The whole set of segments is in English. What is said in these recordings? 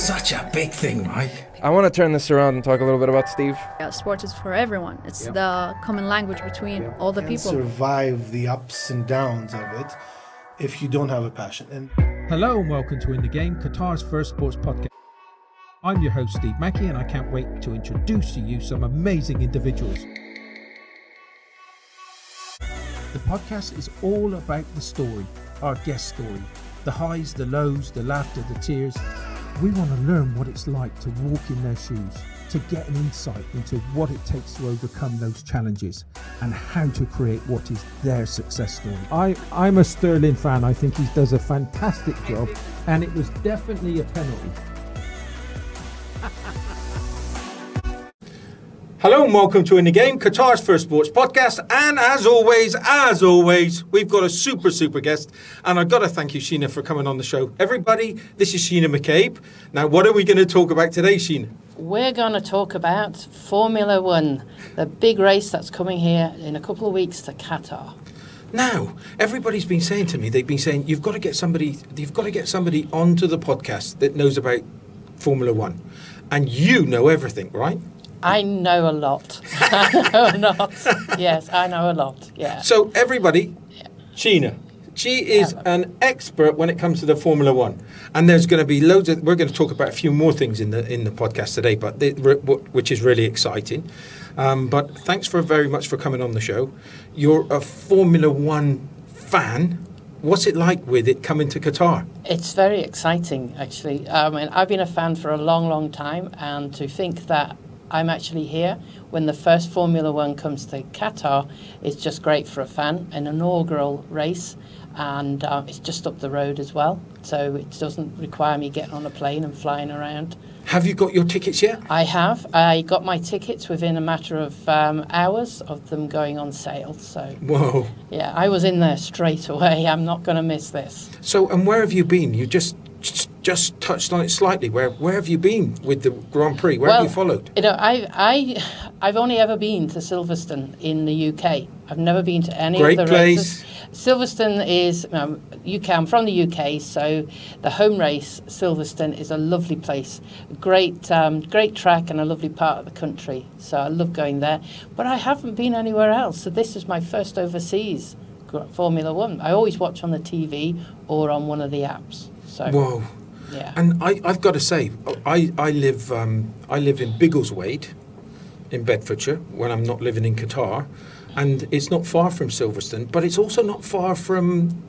such a big thing, Mike. I want to turn this around and talk a little bit about Steve. Sport is for everyone. It's the common language between all the people. Survive the ups and downs of it if you don't have a passion. And hello and welcome to In the Game, Qatar's first sports podcast. I'm your host Steve Mackey, and I can't wait to introduce to you some amazing individuals. The podcast is all about the story, our guest story, the highs, the lows, the laughter, the tears. We want to learn what it's like to walk in their shoes, to get an insight into what it takes to overcome those challenges and how to create what is their success story. I'm a Sterling fan. I think he does a fantastic job, and it was definitely a penalty. Hello and welcome to In the Game, Qatar's first sports podcast. And as always, we've got a super guest. And I've got to thank you, Sheena, for coming on the show. Everybody, this is Sheena McCabe. Now, what are we going to talk about today, Sheena? We're going to talk about Formula One, the big race that's coming here in a couple of weeks to Qatar. Now, everybody's been saying to me, they've been saying, you've got to get somebody onto the podcast that knows about Formula One. And you know everything, right? I know a lot. Yes, I know a lot. Yeah. So everybody, Sheena, she is an expert when it comes to the Formula One, and there's going to be loads of. We're going to talk about a few more things in the podcast today, but which is really exciting. But thanks very much for coming on the show. You're a Formula One fan. What's it like with it coming to Qatar? It's very exciting, actually. I mean, I've been a fan for a long time, and to think that I'm actually here when the first Formula One comes to Qatar is just great for a fan, an inaugural race, and it's just up the road as well, so it doesn't require me getting on a plane and flying around. Have you got your tickets yet? I have. I got my tickets within a matter of hours of them going on sale. So, whoa. Yeah, I was in there straight away. I'm not going to miss this. So, and where have you been? You just touched on it slightly. Where have you been with the Grand Prix? Where have you followed? You know, I've only ever been to Silverstone in the UK. I've never been to any of the races. Silverstone is UK. I'm from the UK, so the home race, Silverstone, is a lovely place. Great track and a lovely part of the country. So I love going there. But I haven't been anywhere else. So this is my first overseas Formula One. I always watch on the TV or on one of the apps. So, whoa. Yeah. And I've got to say, I live in Biggleswade in Bedfordshire when I'm not living in Qatar, and it's not far from Silverstone, but it's also not far from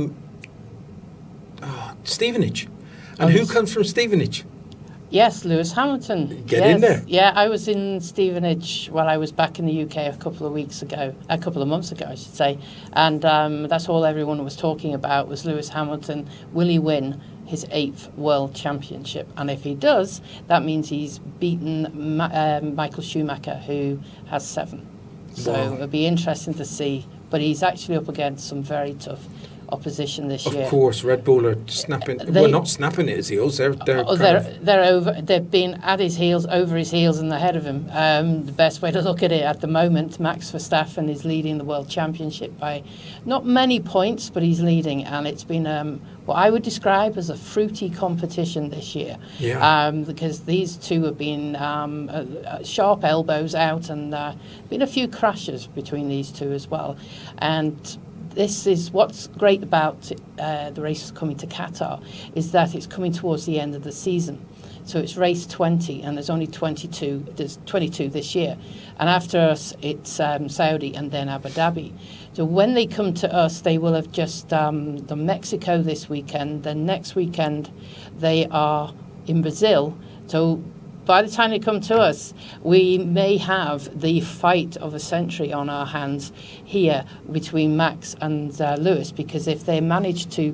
Stevenage. And who comes from Stevenage? Yes, Lewis Hamilton. Get in there. Yeah, I was in Stevenage while I was back in the UK a couple of months ago, I should say. And that's all everyone was talking about was Lewis Hamilton. Will he win his 8th World Championship? And if he does, that means he's beaten Michael Schumacher, who has 7. So it'll be interesting to see. But he's actually up against some very tough opposition this year. Of course, Red Bull are snapping. Not snapping at his heels. They're over. They've been at his heels, over his heels, and ahead of him. The best way to look at it at the moment, Max Verstappen is leading the World Championship by not many points, but he's leading, and it's been what I would describe as a fruity competition this year. Yeah. Because these two have been sharp elbows out, and been a few crashes between these two as well, and this is what's great about the race coming to Qatar, is that it's coming towards the end of the season. So it's race 20, and there's only 22. There's 22 this year. And after us, it's Saudi and then Abu Dhabi. So when they come to us, they will have just done Mexico this weekend. Then next weekend, they are in Brazil. So by the time they come to us, we may have the fight of a century on our hands here between Max and Lewis, because if they manage to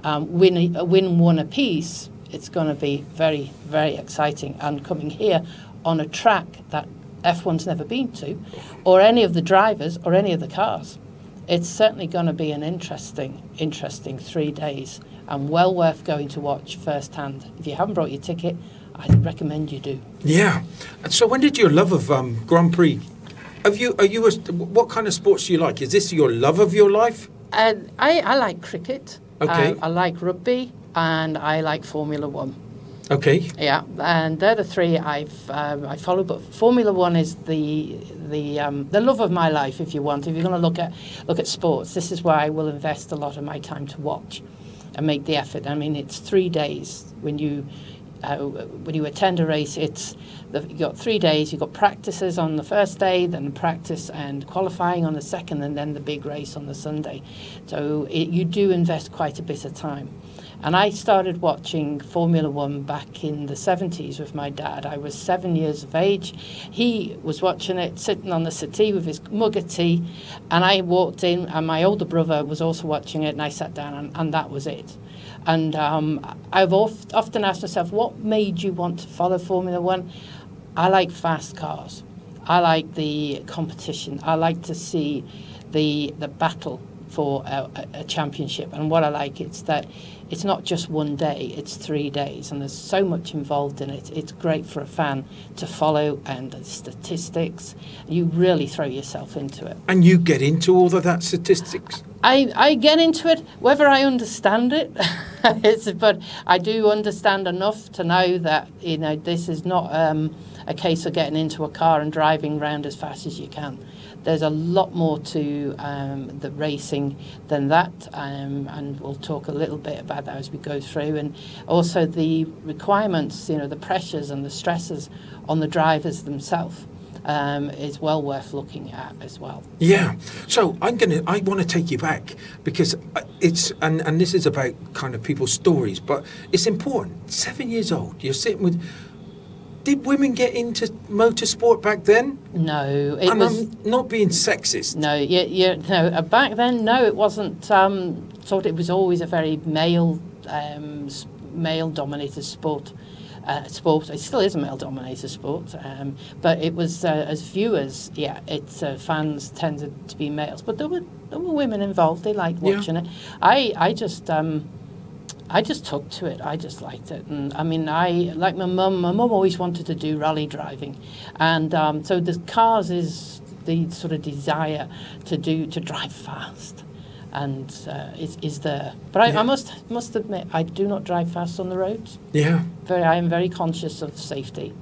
win one apiece, it's going to be very, very exciting. And coming here on a track that F1's never been to, or any of the drivers, or any of the cars, it's certainly going to be an interesting 3 days, and well worth going to watch firsthand. If you haven't brought your ticket, I recommend you do. Yeah. And so when did your love of Grand Prix? What kind of sports do you like? Is this your love of your life? I like cricket. Okay. I like rugby, and I like Formula One. Okay. Yeah, and they're the three I follow. But Formula One is the love of my life, if you want. If you're going to look at sports, this is where I will invest a lot of my time to watch and make the effort. I mean, it's 3 days when you attend a race. You've got 3 days. You've got practices on the first day, then practice and qualifying on the second, and then the big race on the Sunday. So you do invest quite a bit of time. And I started watching Formula One back in the 70s with my dad. I was 7 years of age. He was watching it, sitting on the settee with his mug of tea, and I walked in, and my older brother was also watching it, and I sat down, and that was it. And I've often asked myself, what made you want to follow Formula One? I like fast cars. I like the competition. I like to see the battle for a championship. And what I like is that it's not just one day, it's 3 days, and there's so much involved in it. It's great for a fan to follow, and the statistics. You really throw yourself into it. And you get into all of that statistics? I get into it, whether I understand it, but I do understand enough to know that, this is not a case of getting into a car and driving around as fast as you can. There's a lot more to the racing than that, and we'll talk a little bit about that as we go through. And also the requirements, the pressures and the stresses on the drivers themselves is well worth looking at as well. Yeah. So I want to take you back, because it's and this is about kind of people's stories, but it's important. 7 years old, you're sitting with. Did women get into motorsport back then? No, I'm not being sexist. No, no. Back then, no, it wasn't. It was always a very male-dominated sport. It still is a male-dominated sport, but it was as viewers, fans tended to be males, but there were women involved. They liked watching it. I just took to it. I just liked it, and I mean, like my mum. My mum always wanted to do rally driving, and so the cars is the sort of desire to drive fast, and is there. But I must admit, I do not drive fast on the roads. Yeah. I am very conscious of safety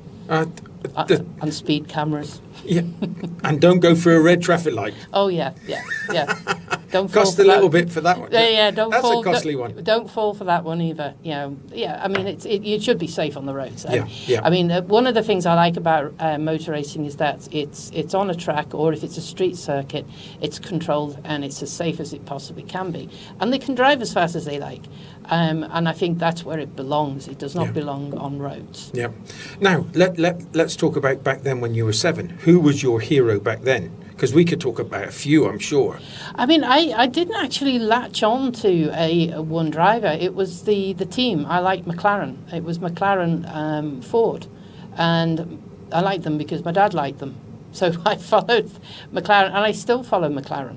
and speed cameras. Yeah, and don't go through a red traffic light. Oh yeah. Don't cost a little bit for that one. Don't That's fall. a costly one. Don't fall for that one either. I mean, you should be safe on the roads. Yeah. I mean, one of the things I like about motor racing is that it's on a track, or if it's a street circuit, it's controlled and it's as safe as it possibly can be, and they can drive as fast as they like. And I think that's where it belongs. It does not belong on roads. Yeah. Now let's talk about back then when you were 7. Who was your hero back then? Because we could talk about a few, I'm sure. I mean, I didn't actually latch on to a one driver. It was the team. I liked McLaren. It was McLaren Ford. And I liked them because my dad liked them. So I followed McLaren, and I still follow McLaren.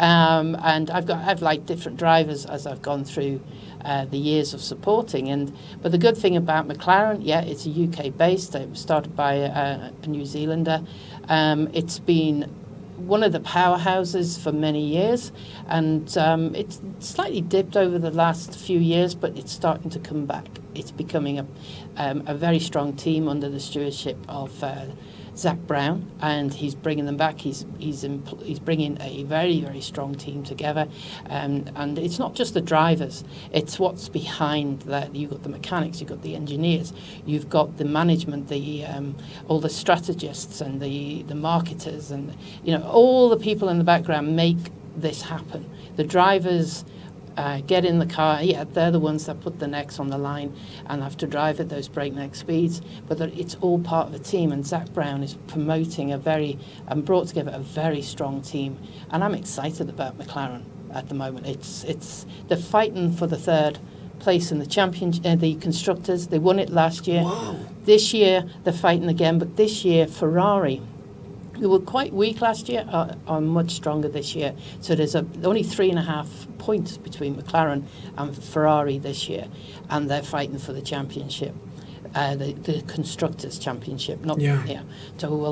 And I've liked different drivers as I've gone through the years of supporting. But the good thing about McLaren, it's a UK based. It was started by a New Zealander. It's been one of the powerhouses for many years, and it's slightly dipped over the last few years, but it's starting to come back. It's becoming a very strong team under the stewardship of Zach Brown, and he's bringing them back. He's bringing a very, very strong team together, and it's not just the drivers, it's what's behind that. You've got the mechanics, you've got the engineers, you've got the management, all the strategists and the marketers, and all the people in the background make this happen. The drivers get in the car, they're the ones that put the necks on the line and have to drive at those breakneck speeds, but it's all part of the team, and Zach Brown is promoting and brought together a very strong team, and I'm excited about McLaren at the moment. They're fighting for the third place in the the constructors. They won it last year. Whoa. This year they're fighting again, but this year Ferrari, who were quite weak last year, are much stronger this year. So there's only 3.5 points between McLaren and Ferrari this year, and they're fighting for the championship, the Constructors' Championship. So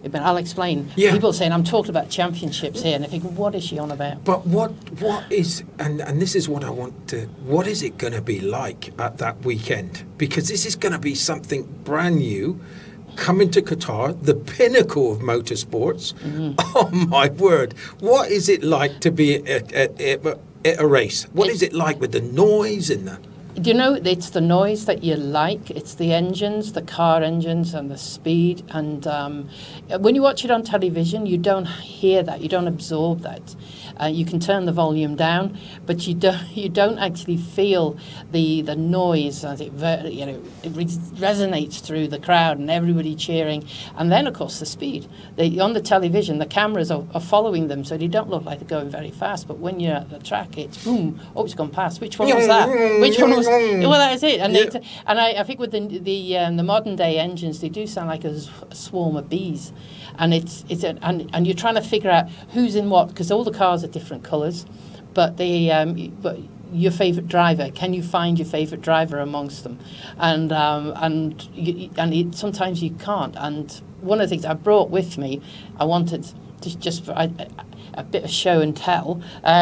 But I'll explain. Yeah. People are saying, I'm talking about championships here, and I think, what is she on about? But what is, and this is what I want to, what is it going to be like at that weekend? Because this is going to be something brand new, coming to Qatar, the pinnacle of motorsports. Oh my word. What is it like to be at a race? What is it like with the noise and the... Do you know, it's the noise that you like. It's the engines, the car engines, and the speed. And when you watch it on television, you don't hear that. You don't absorb that. You can turn the volume down, but you don't actually feel the noise as it resonates through the crowd and everybody cheering. And then, of course, the speed. On the television, the cameras are following them, so they don't look like they're going very fast. But when you're at the track, it's boom. Oh, it's gone past. Which one was that? Which one was? Well, that's it. And I think with the modern day engines, they do sound like a swarm of bees. And and you're trying to figure out who's in what, because all the cars are different colours, but but your favourite driver, can you find your favourite driver amongst them? Sometimes you can't. And one of the things I brought with me, I wanted to just a bit of show and tell.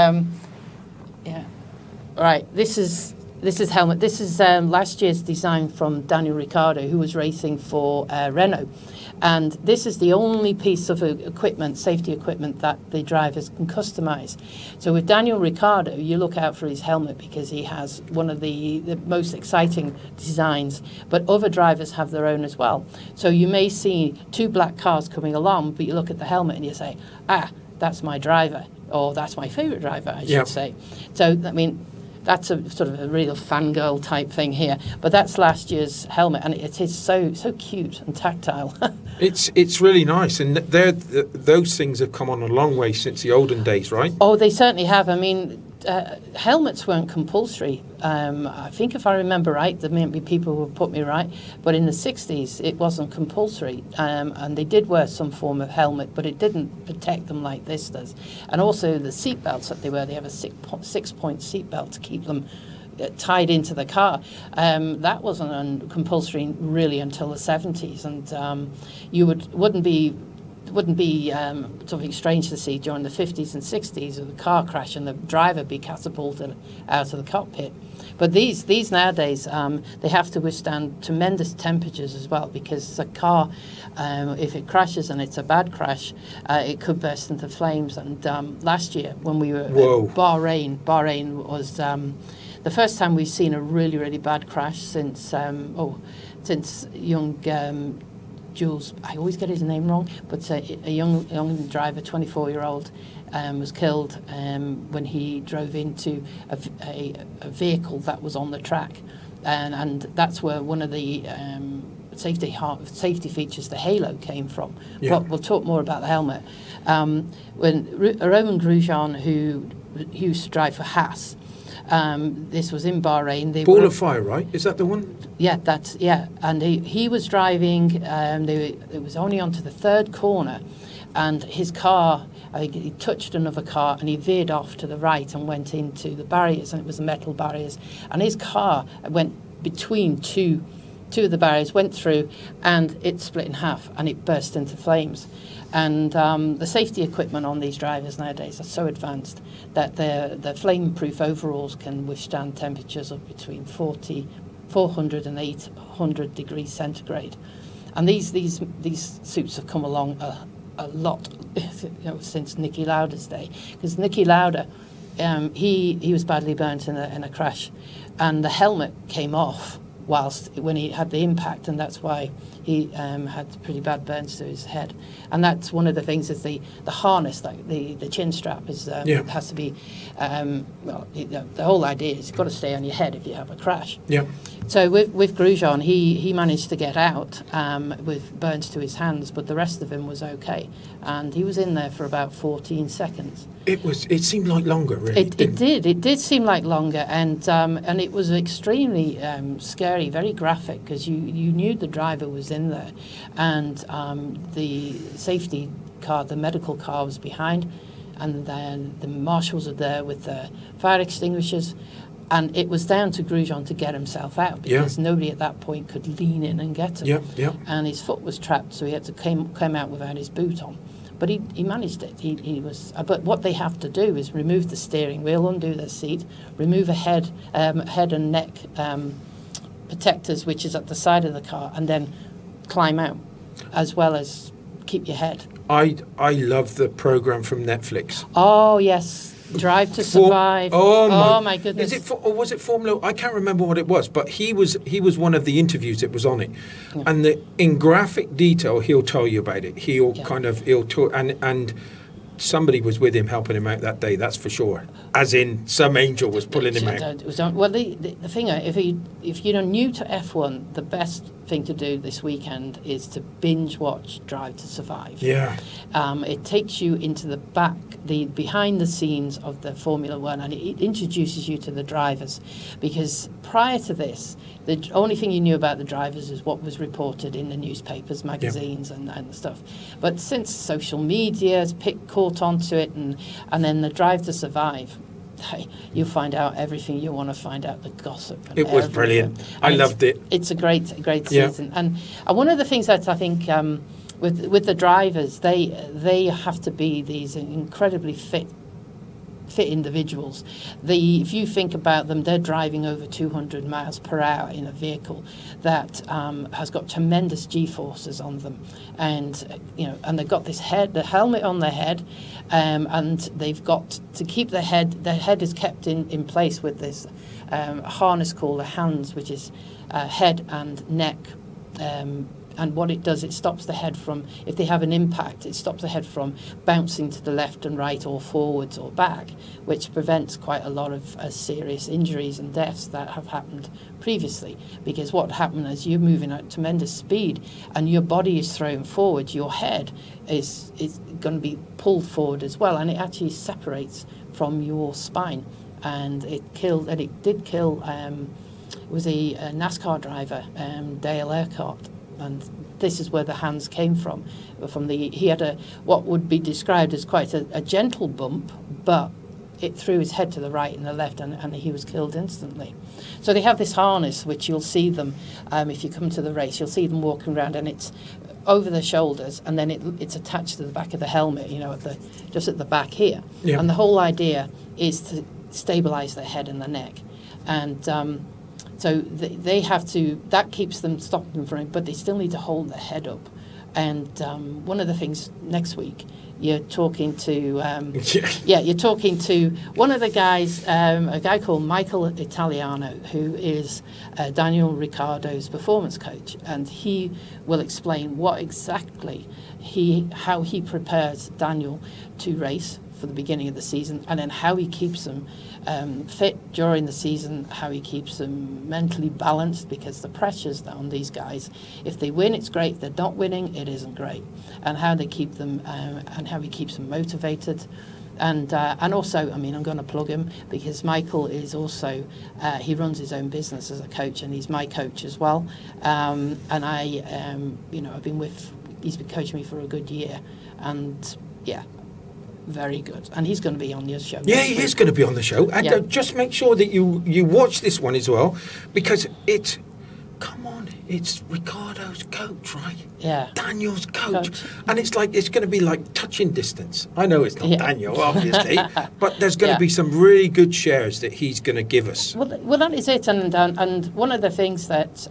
Right, this is helmet. This is last year's design from Daniel Ricciardo, who was racing for Renault. And this is the only piece of equipment, safety equipment, that the drivers can customise. So with Daniel Ricciardo, you look out for his helmet because he has one of the most exciting designs, but other drivers have their own as well. So you may see two black cars coming along, but you look at the helmet and you say, that's my driver, or that's my favourite driver, I should say. So, I mean, that's a sort of a real fangirl type thing here, but that's last year's helmet, and it is so cute and tactile. It's really nice, and those things have come on a long way since the olden days, right? Oh, they certainly have. I mean, helmets weren't compulsory. I think if I remember right, there may be people who will put me right, but in the 60s it wasn't compulsory, and they did wear some form of helmet, but it didn't protect them like this does. And also the seat belts that they wear, they have a six-point seat belt to keep them tied into the car. That wasn't compulsory really until the 70s, and you wouldn't be something strange to see during the 50s and 60s of the car crash and the driver be catapulted out of the cockpit. But these nowadays, they have to withstand tremendous temperatures as well, because a car, if it crashes and it's a bad crash, it could burst into flames. And last year when we were at Bahrain was the first time we've seen a really, really bad crash since young Jules, I always get his name wrong, but a young driver, 24-year-old, was killed when he drove into a vehicle that was on the track, and that's where one of the safety features, the halo, came from. Yeah. But we'll talk more about the helmet. When Romain Grosjean, who used to drive for Haas, this was in Bahrain. Ball of Fire, right? Is that the one? Yeah, and he was driving. It was only onto the third corner, and his car, I think he touched another car, and he veered off to the right and went into the barriers, and it was the metal barriers, and his car went between two of the barriers, went through, and it split in half, and it burst into flames. And the safety equipment on these drivers nowadays are so advanced that the flame-proof overalls can withstand temperatures of between 400 and 800 degrees centigrade. And these suits have come along a lot since Niki Lauda's day, because Niki Lauda, he was badly burnt in a crash, and the helmet came off when he had the impact, and that's why he had pretty bad burns to his head. And that's one of the things, is the harness, like the chin strap has to be, the whole idea is you've got to stay on your head if you have a crash. Yeah. So with Grosjean, he managed to get out with burns to his hands, but the rest of him was okay, and he was in there for about 14 seconds. It seemed like longer, really. It did seem like longer, and it was extremely scary, very graphic, because you knew the driver was in there, and the safety car, the medical car, was behind, and then the marshals are there with the fire extinguishers. And it was down to Grosjean to get himself out because nobody at that point could lean in and get him. And his foot was trapped, so he had to come out without his boot on. But he managed it. He was. But what they have to do is remove the steering wheel, undo the seat, remove a head and neck protectors, which is at the side of the car, and then climb out, as well as keep your head. I love the program from Netflix. Oh yes. Drive to Survive. Oh my goodness! Or was it Formula? I can't remember what it was, but he was one of the interviews that was on it, and in graphic detail he'll tell you about it. He'll talk, and somebody was with him helping him out that day. That's for sure. As in, some angel was pulling him out. Well, the thing, if you're new to F1, the best thing to do this weekend is to binge watch Drive to Survive. Yeah. It takes you into the behind the scenes of the Formula One, and it introduces you to the drivers, because prior to this, the only thing you knew about the drivers is what was reported in the newspapers, magazines, and stuff. But since social media has caught onto it, and then the Drive to Survive, you find out everything you want to find out, the gossip. It was brilliant. I loved it. It's a great season. And one of the things that I think with the drivers, they have to be these incredibly fit individuals. If you think about them, they're driving over 200 miles per hour in a vehicle that has got tremendous G-forces on them, and they've got the helmet on their head, and they've got to keep their head is kept in place with this harness called the hands, which is head and neck. And what it does, it stops the head from, if they have an impact, it stops the head from bouncing to the left and right or forwards or back, which prevents quite a lot of serious injuries and deaths that have happened previously. Because what happened is you're moving at tremendous speed and your body is thrown forward, your head is going to be pulled forward as well, and it actually separates from your spine. And it did kill, it was a NASCAR driver, Dale Earnhardt. And this is where the hands came from. He had what would be described as quite a gentle bump, but it threw his head to the right and the left, and he was killed instantly. So they have this harness, which you'll see them, if you come to the race, you'll see them walking around, and it's over the shoulders, and then it's attached to the back of the helmet, just at the back here. Yeah. And the whole idea is to stabilise their head and the neck. And so they have to, that keeps them, stopping them from it, but they still need to hold their head up. And one of the things next week, you're talking to, you're talking to one of the guys, a guy called Michael Italiano, who is Daniel Ricciardo's performance coach, and he will explain what exactly how he prepares Daniel to race for the beginning of the season, and then how he keeps them fit during the season, how he keeps them mentally balanced, because the pressure's on these guys. If they win, it's great. If they're not winning, it isn't great. And how they keep them, and how he keeps them motivated. And also, I'm going to plug him, because Michael is also, he runs his own business as a coach, and he's my coach as well. And I, I've been he's been coaching me for a good year, and very good. And he's going to be on your show. Yeah, he is going to be on the show. And just make sure that you watch this one as well, because it's Ricciardo's coach, right? Yeah. Daniel's coach. And it's going to be like touching distance. I know it's not Daniel, obviously, but there's going to be some really good shares that he's going to give us. Well, that is it. And one of the things that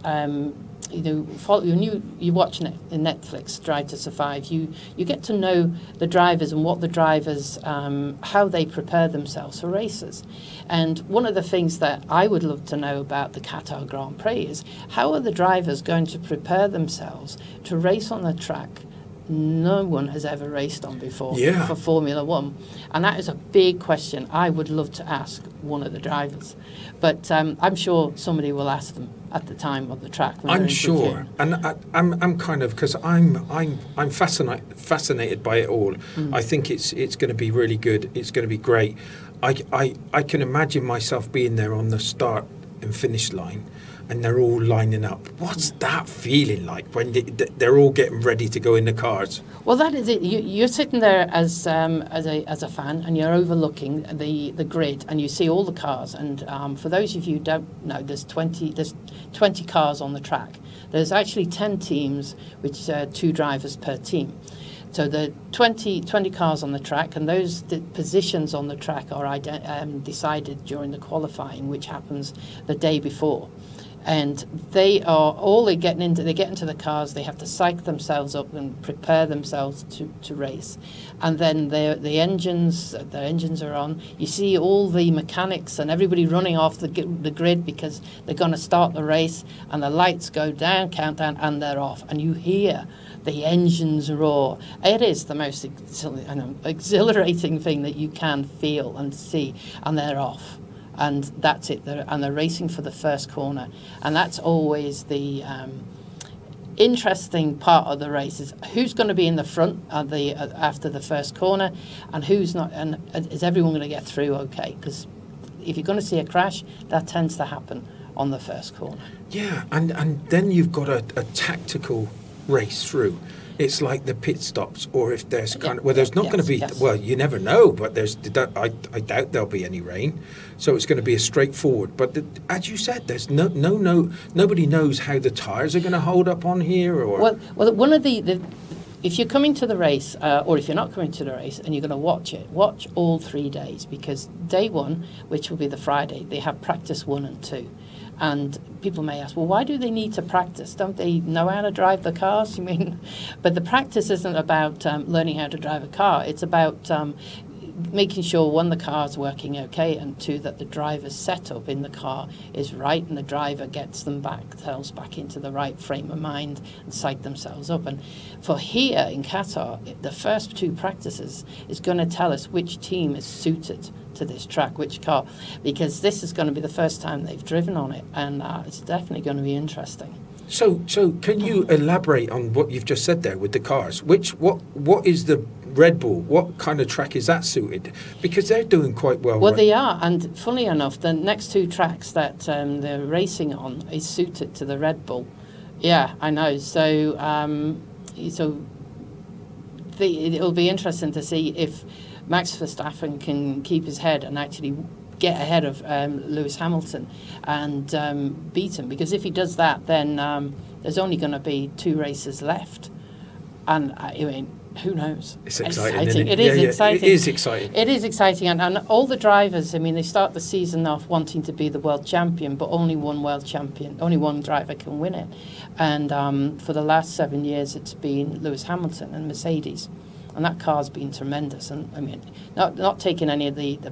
when you watch Netflix Drive to Survive, you get to know the drivers and what the drivers, how they prepare themselves for races. And one of the things that I would love to know about the Qatar Grand Prix is, how are the drivers going to prepare themselves to race on a track no one has ever raced on before for Formula One? And that is a big question I would love to ask one of the drivers. But I'm sure somebody will ask them at the time of the track. I'm sure, and I'm kind of, because I'm fascinated by it all. I think it's going to be really good. It's going to be great. I can imagine myself being there on the start and finish line, and they're all lining up. What's that feeling like when they're all getting ready to go in the cars? Well, that is it. You're sitting there as a fan, and you're overlooking the grid, and you see all the cars. And for those of you who don't know, there's 20 cars on the track. There's actually 10 teams, which are 2 drivers per team. So the 20 cars on the track, and the positions on the track are decided during the qualifying, which happens the day before. And they get into the cars. They have to psych themselves up and prepare themselves to race, and then the engines are on. You see all the mechanics and everybody running off the grid because they're going to start the race, and the lights go down, countdown, and they're off, and you hear the engines roar. It is the most exhilarating thing that you can feel and see, and they're off. And that's it. They're racing for the first corner, and that's always the interesting part of the race: is who's going to be in the front after the first corner, and who's not, and is everyone going to get through okay? Because if you're going to see a crash, that tends to happen on the first corner. Yeah, and then you've got a tactical race through. It's like the pit stops, or if there's there's not going to be. Yes. Well, you never know, but I doubt there'll be any rain, so it's going to be a straightforward. But as you said, there's nobody knows how the tyres are going to hold up on here. Or well, one of the if you're coming to the race, or if you're not coming to the race and you're going to watch all 3 days, because day 1, which will be the Friday, they have practice 1 and 2. And people may ask, well, why do they need to practice? Don't they know how to drive the cars? You mean, but the practice isn't about learning how to drive a car. It's about making sure, 1, the car's working okay, and 2, that the driver's setup in the car is right, and the driver gets themselves back into the right frame of mind and psych themselves up. And for here in Qatar, the first 2 practices is going to tell us which team is suited to this track, which car, because this is going to be the first time they've driven on it, and it's definitely going to be interesting. So can you elaborate on what you've just said there with the cars? What is the Red Bull? What kind of track is that suited? Because they're doing quite well. Well, right? they are, and funnily enough, the next 2 tracks that they're racing on is suited to the Red Bull. Yeah, I know. So it'll be interesting to see if Max Verstappen can keep his head and actually get ahead of Lewis Hamilton and beat him. Because if he does that, then there's only going to be 2 races left. And I mean, who knows? It's exciting. Isn't It is exciting. It is exciting. It is exciting. And all the drivers, I mean, they start the season off wanting to be the world champion, but only one driver can win it. And for the last 7 years, it's been Lewis Hamilton and Mercedes. And that car's been tremendous. And I mean, not taking any of the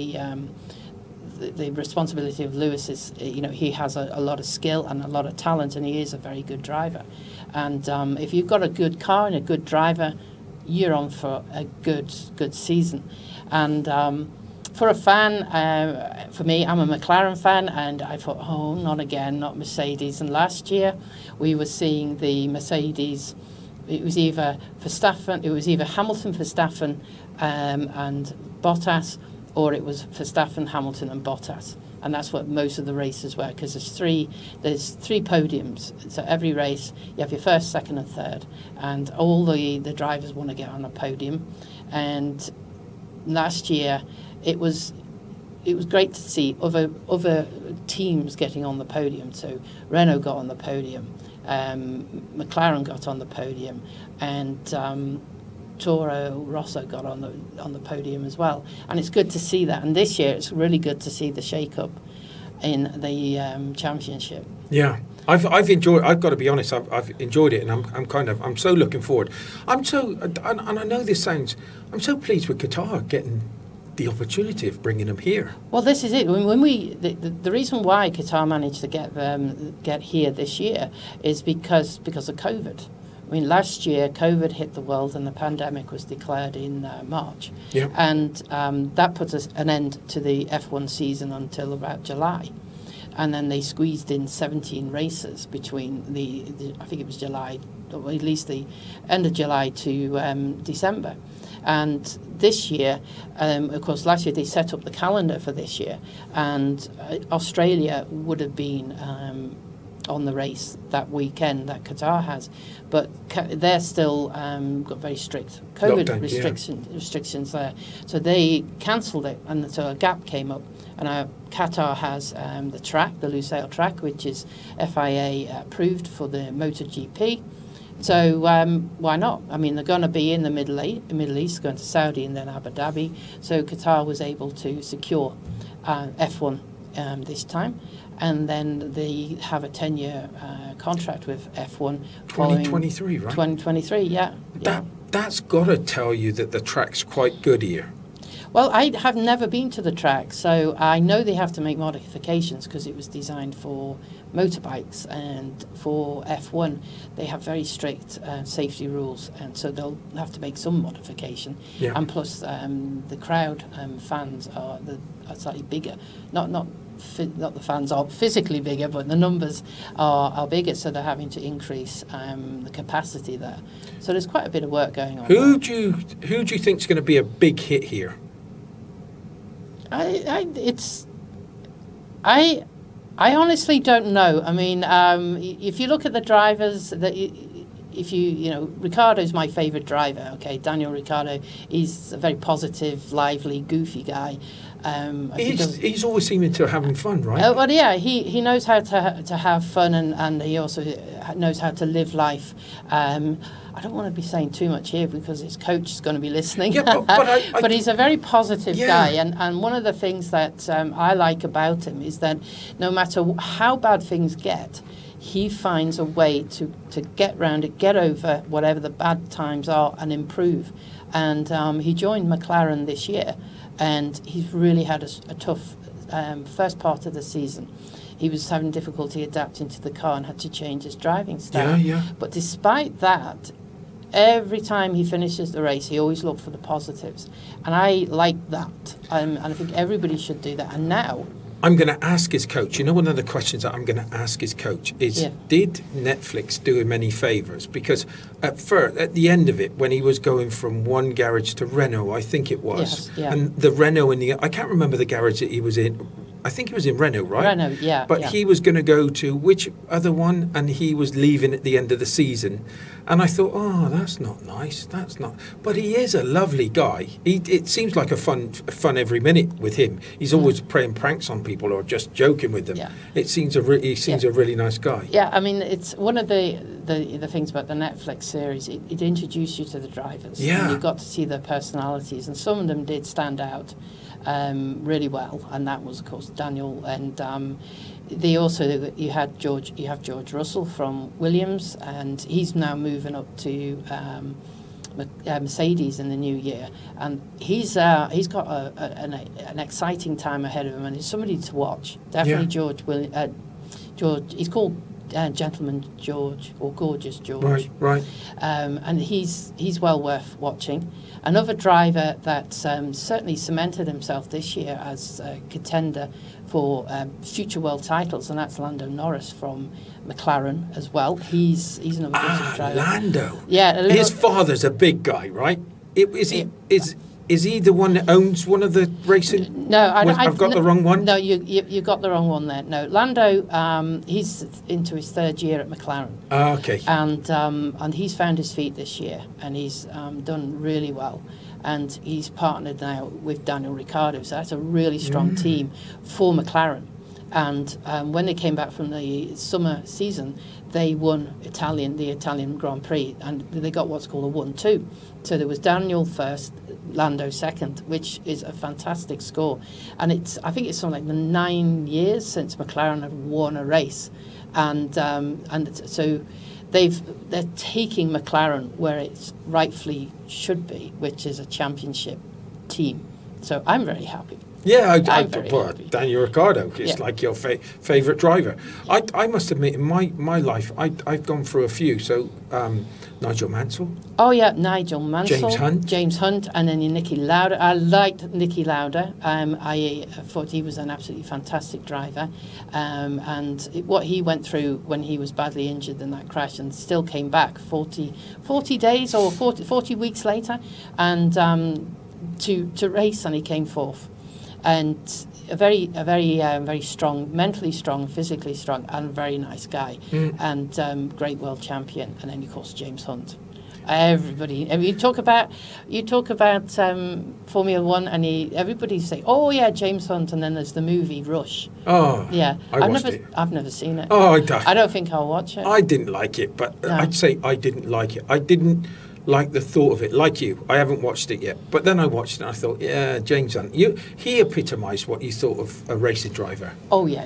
responsibility of Lewis is, he has a lot of skill and a lot of talent, and he is a very good driver. And if you've got a good car and a good driver, you're on for a good season. And for a fan, for me, I'm a McLaren fan, and I thought, oh, not again, not Mercedes. And last year, we were seeing the Mercedes. It was either Hamilton, Verstappen, and Bottas, or it was Verstappen, Hamilton, and Bottas. And that's what most of the races were, because there's three podiums. So every race, you have your first, second, and third, and all the drivers want to get on a podium. And last year, it was great to see other teams getting on the podium. So Renault got on the podium, McLaren got on the podium, and Toro Rosso got on the podium as well. And it's good to see that. And this year, it's really good to see the shake-up in the championship. Yeah, I've enjoyed. I've got to be honest. I've enjoyed it, and I'm so looking forward. And I know this sounds. I'm so pleased with Qatar getting the opportunity of bringing them here. Well, this is it. When the reason why Qatar managed to get here this year is because of COVID. I mean, last year, COVID hit the world and the pandemic was declared in March. Yeah. And that put an end to the F1 season until about July. And then they squeezed in 17 races between I think it was July, or at least the end of July to December. And this year, of course, last year they set up the calendar for this year. And Australia would have been on the race that weekend that Qatar has, but they're still got very strict COVID restrictions there, so they cancelled it, and so a gap came up. And Qatar has the track, the Lusail track, which is FIA approved for the MotoGP. So why not? I mean, they're going to be in the Middle East, going to Saudi and then Abu Dhabi. So Qatar was able to secure F1 this time. And then they have a 10-year contract with F1. 2023, right? 2023, yeah. That's got to tell you that the track's quite good here. Well, I have never been to the track, so I know they have to make modifications because it was designed for motorbikes, and for F1 they have very strict safety rules, and so they'll have to make some modification. Yeah. And plus the crowd fans are slightly bigger. Not the fans are physically bigger, but the numbers are bigger, so they're having to increase the capacity there. So there's quite a bit of work going on. Who do you think is going to be a big hit here? I honestly don't know. I mean, if you look at the drivers, Ricciardo's my favourite driver. Okay, Daniel Ricciardo. He's a very positive, lively, goofy guy. He's always seeming to having fun, right? Well, yeah, he knows how to have fun, and he also knows how to live life. I don't want to be saying too much here because his coach is going to be listening. Yeah, but he's a very positive guy, and one of the things that I like about him is that no matter how bad things get, he finds a way to get round it, get over whatever the bad times are, and improve. And he joined McLaren this year, and he's really had a tough first part of the season. He was having difficulty adapting to the car and had to change his driving style. Yeah. But despite that, every time he finishes the race, he always looked for the positives. And I like that. And I think everybody should do that. And now, I'm going to ask his coach. You know, one of the questions that I'm going to ask his coach is, did Netflix do him any favours? Because at the end of it, when he was going from one garage to Renault, I think it was, and the Renault I can't remember the garage that he was in. I think he was in Renault, right? Renault, yeah. But he was going to go to which other one, and he was leaving at the end of the season. And I thought, oh, that's not nice. That's not. But he is a lovely guy. It seems like a fun every minute with him. He's always playing pranks on people or just joking with them. Yeah. It seems he seems a really nice guy. Yeah, I mean, it's one of the things about the Netflix series. It introduced you to the drivers. Yeah. And you got to see their personalities, and some of them did stand out really well, and that was, of course, Daniel. And you have George Russell from Williams, and he's now moving up to Mercedes in the new year, and he's got an exciting time ahead of him, and he's somebody to watch. Definitely, George. He's called Gentleman George or Gorgeous George. Right. And he's well worth watching. Another driver that certainly cemented himself this year as a contender for future world titles, and that's Lando Norris from McLaren as well. He's another good driver. Lando. Yeah. His father's a big guy, right? Is he the one that owns one of the racing? No, I've got the wrong one. No, you got the wrong one there. No, Lando, he's into his third year at McLaren. Okay. And he's found his feet this year, and he's done really well. And he's partnered now with Daniel Ricciardo, so that's a really strong team for McLaren. And when they came back from the summer season, they won the Italian Grand Prix, and they got what's called a 1-2. So there was Daniel first, Lando second, which is a fantastic score. And I think it's something like the 9 years since McLaren have won a race, and so they're taking McLaren where it rightfully should be, which is a championship team. So I'm very happy. Yeah, Daniel Ricciardo is like your favourite driver. I must admit, in my life, I've gone through a few. So Nigel Mansell. Oh yeah, Nigel Mansell. James Hunt, and then Niki Lauda. I liked Niki Lauda. I thought he was an absolutely fantastic driver, and what he went through when he was badly injured in that crash, and still came back 40 days or 40 weeks later, and to race, and he came fourth. and a very strong, mentally strong, physically strong, and very nice guy, and great world champion. And then of course James Hunt. Everybody, I mean, you talk about Formula One, and everybody say, "Oh yeah, James Hunt," and then there's the movie Rush. Oh, Yeah, I've never seen it. Oh, I don't think I'll watch it. I didn't like it, but No. I'd say I didn't like it. I didn't like the thought of it. Like you, I haven't watched it yet. But then I watched it and I thought, yeah, James Hunt, he epitomised what you thought of a racing driver. Oh yeah,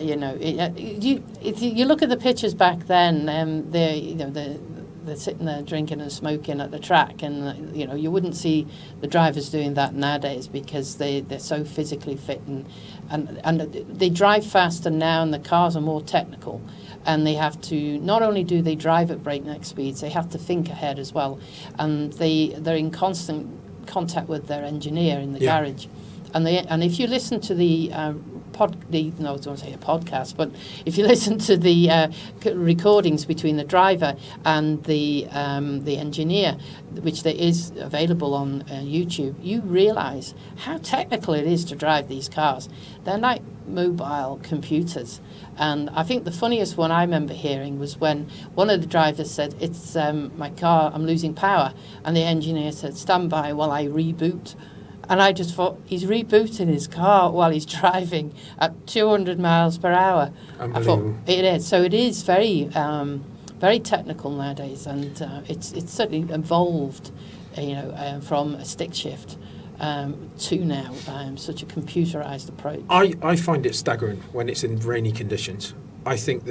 you look at the pictures back then. They're sitting there drinking and smoking at the track, and you wouldn't see the drivers doing that nowadays because they're so physically fit and they drive faster now, and the cars are more technical, and they have to not only do they drive at breakneck speeds, they have to think ahead as well, and they're in constant contact with their engineer in the garage, and if you listen to the I was going to say a podcast, but if you listen to the recordings between the driver and the engineer, which there is available on YouTube, you realise how technical it is to drive these cars. They're like mobile computers. And I think the funniest one I remember hearing was when one of the drivers said, "It's my car, I'm losing power," and the engineer said, "Stand by while I reboot." And I just thought, he's rebooting his car while he's driving at 200 miles per hour. I thought, it is. So it is very technical nowadays, and it's certainly evolved, from a stick shift to now such a computerized approach. I find it staggering when it's in rainy conditions. I think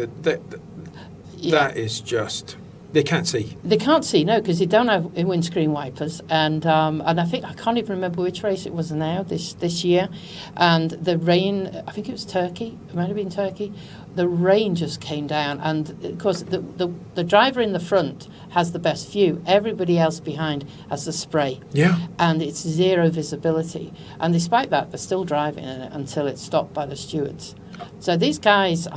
that is just... They can't see. They can't see, no, because they don't have windscreen wipers, and I think I can't even remember which race it was now this year, and the rain. I think it was Turkey. It might have been Turkey. The rain just came down, and of course the driver in the front has the best view. Everybody else behind has the spray. Yeah. And it's zero visibility, and despite that, they're still driving in it until it's stopped by the stewards. So these guys,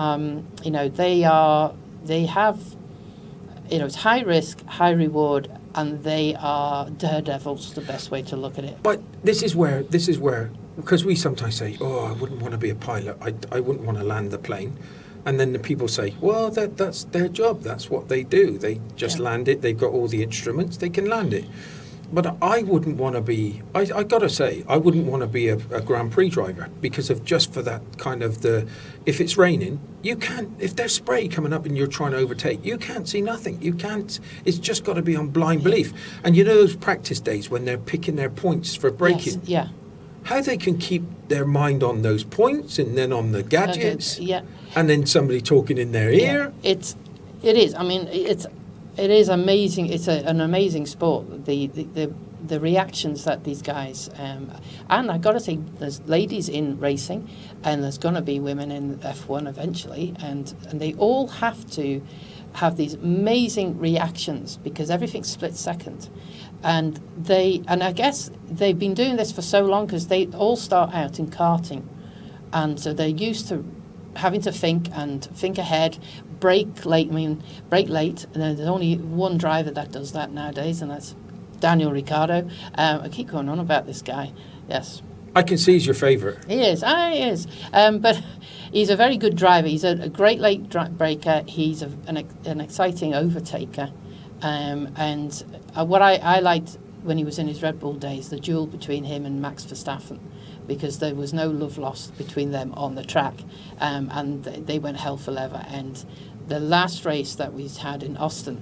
they have. It's high risk, high reward, and they are daredevils, the best way to look at it. But this is where, because we sometimes say, "Oh, I wouldn't want to be a pilot. I wouldn't want to land the plane," and then the people say, "Well, that's their job. That's what they do. They just land it. They've got all the instruments. They can land it." But I wouldn't want to be. I got to say, I wouldn't want to be a Grand Prix driver because of just for that kind of if it's raining, you can't. If there's spray coming up and you're trying to overtake, you can't see nothing. You can't. It's just got to be on blind belief. And those practice days when they're picking their points for braking. Yes, yeah. How they can keep their mind on those points and then on the gadgets. And then somebody talking in their ear. It is. I mean, It is amazing. It's an amazing sport. The reactions that these guys and I got to say, there's ladies in racing, and there's going to be women in F1 eventually, and they all have to have these amazing reactions because everything's split second, and I guess they've been doing this for so long because they all start out in karting, and so they're used to having to think ahead. Brake late, and there's only one driver that does that nowadays, and that's Daniel Ricciardo. I keep going on about this guy. Yes. I can see he's your favourite. He is. He is. But he's a very good driver. He's a great late braker. He's an exciting overtaker. And what I liked when he was in his Red Bull days, the duel between him and Max Verstappen, because there was no love lost between them on the track, and they went hell for leather. And the last race that we had in Austin,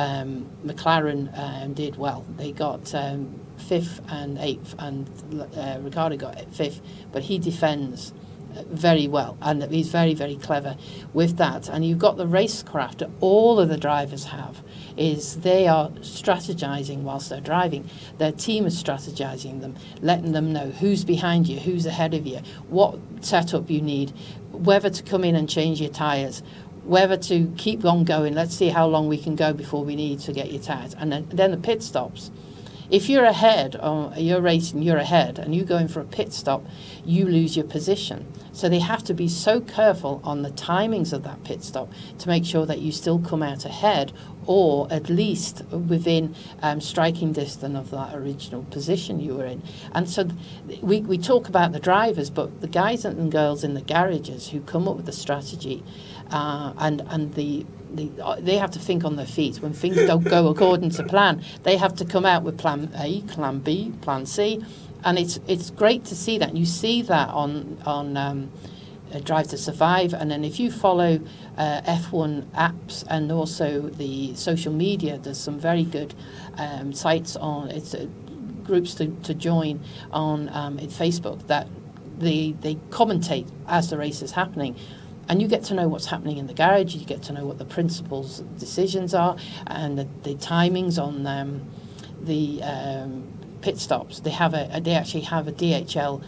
McLaren did well. They got 5th and 8th, and Ricciardo got 5th, but he defends very well, and he's very, very clever with that. And you've got the racecraft that all of the drivers have, is they are strategizing whilst they're driving. Their team is strategizing them, letting them know who's behind you, who's ahead of you, what setup you need, whether to come in and change your tyres, whether to keep on going. Let's see how long we can go before we need to get your tyres. And then the pit stops. if you're ahead, or you're racing, you're ahead, and you go in for a pit stop, you lose your position. So they have to be so careful on the timings of that pit stop to make sure that you still come out ahead, or at least within striking distance of that original position you were in. And so we talk about the drivers, but the guys and girls in the garages who come up with the strategy and they have to think on their feet. When things don't go according to plan, they have to come out with plan A, plan B, plan C. And it's great to see that. You see that on Drive to Survive, and then if you follow F1 apps and also the social media, there's some very good sites on groups to join on in Facebook that they commentate as the race is happening. And you get to know what's happening in the garage. You get to know what the principals' decisions are and the timings on the pit stops. They actually have a DHL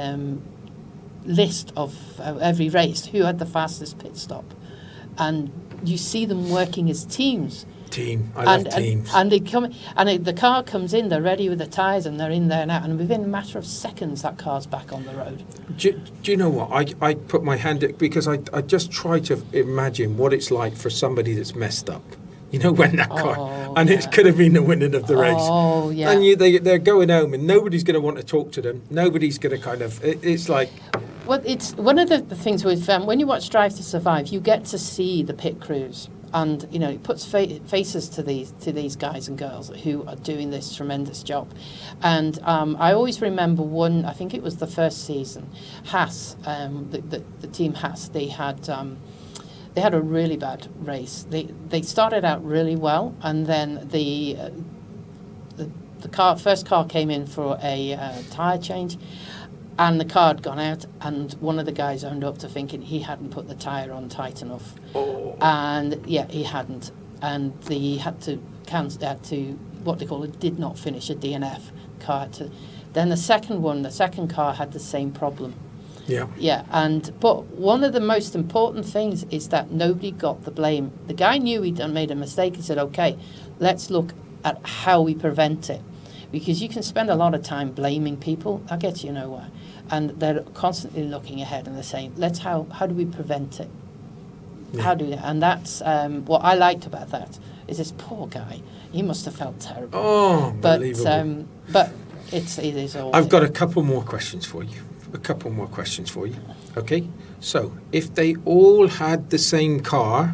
list of every race who had the fastest pit stop, and you see them working as teams. I love teams. And they come, and the car comes in. They're ready with the tyres, and they're in there now. And within a matter of seconds, that car's back on the road. Do you know what? I put my hand up because I just try to imagine what it's like for somebody that's messed up. You know, when that car, and it could have been the winning of the race. Oh, yeah. And they're going home, and nobody's going to want to talk to them. Nobody's going to kind of. It's like. Well, it's one of the things with when you watch Drive to Survive, you get to see the pit crews, and you know it puts faces to these guys and girls who are doing this tremendous job. And I always remember one. I think it was the first season, Haas, the team Haas. They had a really bad race. They started out really well, and then the first car came in for a tyre change, and the car had gone out, and one of the guys owned up to thinking he hadn't put the tyre on tight enough. Oh. And yeah, he hadn't, and he had to cancel. Had to what they call did not finish a DNF car. Then the second car had the same problem. Yeah. Yeah, but one of the most important things is that nobody got the blame. The guy knew he'd made a mistake. He said, "Okay, let's look at how we prevent it," because you can spend a lot of time blaming people. That gets you nowhere, and they're constantly looking ahead and they're saying, how do we prevent it? Yeah. How do we? And that's what I liked about that is this poor guy. He must have felt terrible. Oh, unbelievable. But it is all. I've got a couple more questions for you. Okay, so if they all had the same car,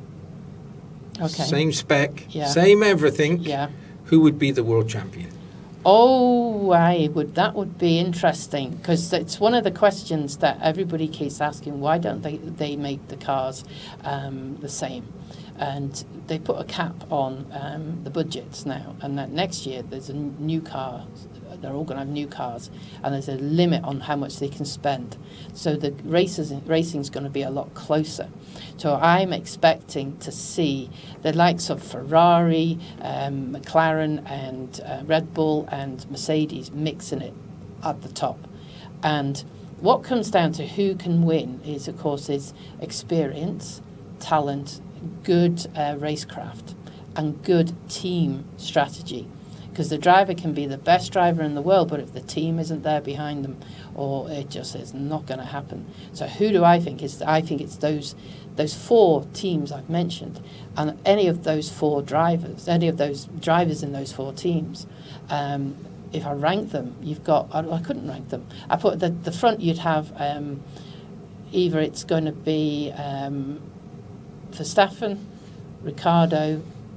same spec, same everything, who would be the world champion? Oh, that would be interesting, because it's one of the questions that everybody keeps asking. Why don't they make the cars the same? And they put a cap on the budgets now, and that next year there's a new car. They're all going to have new cars, and there's a limit on how much they can spend. So the racing's going to be a lot closer. So I'm expecting to see the likes of Ferrari, McLaren, and Red Bull and Mercedes mixing it at the top. And what comes down to who can win is, of course, experience, talent, good racecraft, and good team strategy. Because the driver can be the best driver in the world, but if the team isn't there behind them, or it just is not going to happen. So who do I think is? I think it's those four teams I've mentioned, and any of those drivers in those four teams. If I rank them, you've got. I couldn't rank them. I put the front. You'd have either it's going to be Verstappen, Ricciardo.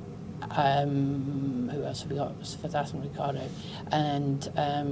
Who else have we got? Verstappen, Ricciardo, and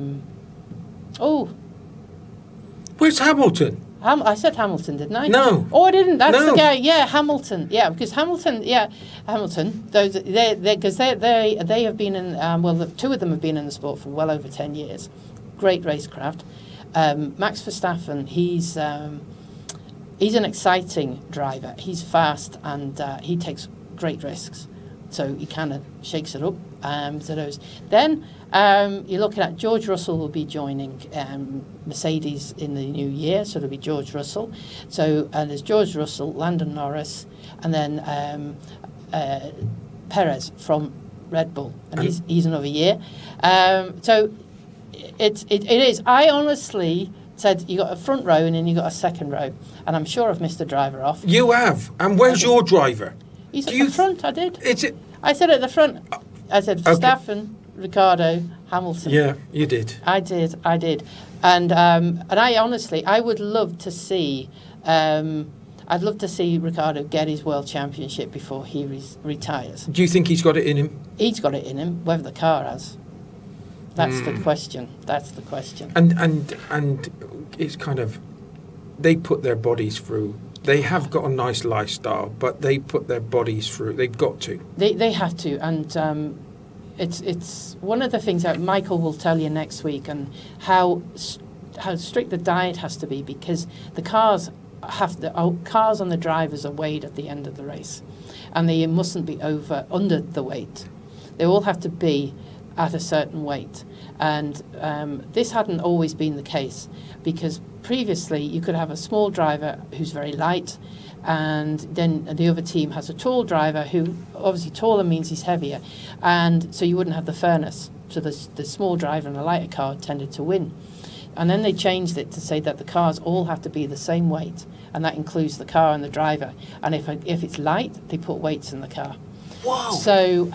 where's Hamilton? I said Hamilton, didn't I? No. Oh, I didn't. That's the guy. Yeah, Hamilton. Yeah, because Hamilton. Those because they have been in. The two of them have been in the sport for well over 10 years. Great racecraft. Max Verstappen. He's an exciting driver. He's fast and he takes great risks. So he kind of shakes it up to those. Then you're looking at George Russell will be joining Mercedes in the new year, so it'll be George Russell. So there's George Russell, Lando Norris, and then Perez from Red Bull, and he's another year. So it is. I honestly said you got a front row and then you got a second row, and I'm sure I've missed a driver off. You have. And where's your driver? He's at the front. I did. It's it. I said at the front. I said Verstappen, Ricciardo, Hamilton. Yeah, you did. I did, and I honestly, I would love to see, I'd love to see Ricciardo get his world championship before he retires. Do you think he's got it in him? He's got it in him, whether the car has. That's the question. That's the question. And it's kind of, they put their bodies through. They have got a nice lifestyle, but they put their bodies through. They've got to. They have to, and it's one of the things that Michael will tell you next week, and how strict the diet has to be, because the cars on the drivers are weighed at the end of the race, and they mustn't be under the weight. They all have to be at a certain weight, and this hadn't always been the case, because previously you could have a small driver who's very light, and then the other team has a tall driver who, obviously taller means he's heavier, and so you wouldn't have the fairness. So the small driver in a lighter car tended to win. And then they changed it to say that the cars all have to be the same weight, and that includes the car and the driver. And if it's light, they put weights in the car. Wow! So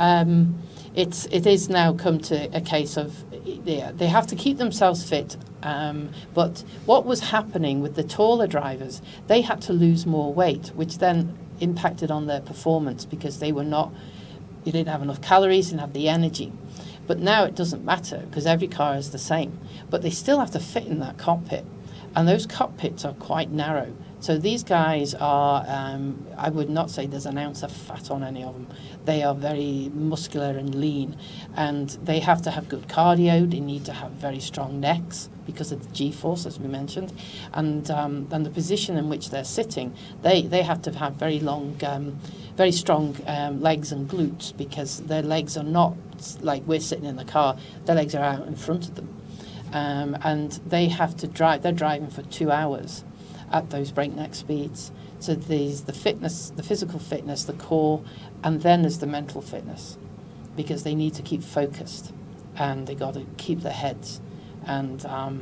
it is now come to a case of they have to keep themselves fit. But what was happening with the taller drivers, they had to lose more weight, which then impacted on their performance, because they didn't have enough calories, didn't have the energy. But now it doesn't matter, because every car is the same. But they still have to fit in that cockpit. And those cockpits are quite narrow. So these guys are, I would not say there's an ounce of fat on any of them. They are very muscular and lean. And they have to have good cardio. They need to have very strong necks because of the G-force, as we mentioned. And the position in which they're sitting, they have to have very long, very strong legs and glutes, because their legs are not like we're sitting in the car. Their legs are out in front of them. And they have to drive. They're driving for 2 hours at those breakneck speeds. So there's the fitness, the physical fitness, the core, and then there's the mental fitness, because they need to keep focused, and they got to keep their heads. And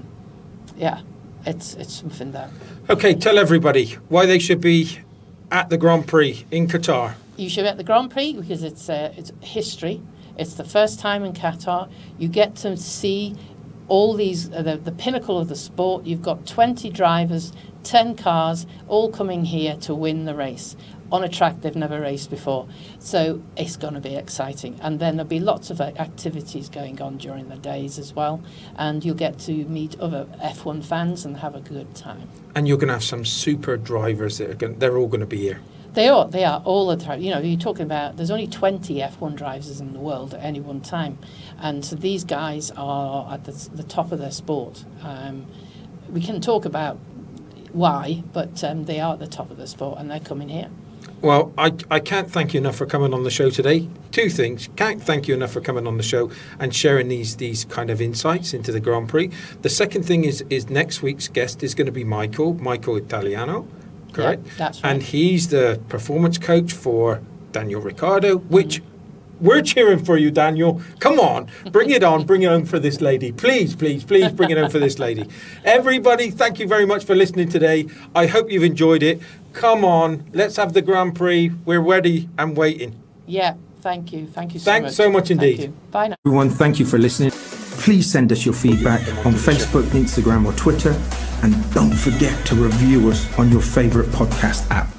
it's something that. Okay, tell everybody why they should be at the Grand Prix in Qatar. You should be at the Grand Prix because it's history. It's the first time in Qatar. You get to see all these, the pinnacle of the sport. You've got 20 drivers, 10 cars, all coming here to win the race on a track they've never raced before. So it's going to be exciting. And then there'll be lots of activities going on during the days as well. And you'll get to meet other F1 fans and have a good time. And you're going to have some super drivers that they're all going to be here. They are all the time. You know, you're talking about, there's only 20 F1 drivers in the world at any one time. And so these guys are at the top of their sport. We can talk about why, but they are at the top of the sport, and they're coming here. Well, I can't thank you enough for coming on the show today. Two things. Can't thank you enough for coming on the show and sharing these kind of insights into the Grand Prix. The second thing is next week's guest is going to be Michael Italiano. Correct? Yeah, that's right. And he's the performance coach for Daniel Ricciardo, which we're cheering for you, Daniel. Come on, bring it on, bring it on for this lady. Please, please, please bring it on for this lady. Everybody, thank you very much for listening today. I hope you've enjoyed it. Come on, let's have the Grand Prix. We're ready and waiting. Yeah, thank you. Thank you so much. Thanks so much indeed. Thank you. Bye now. Everyone, thank you for listening. Please send us your feedback on Facebook, Instagram or Twitter. And don't forget to review us on your favourite podcast app.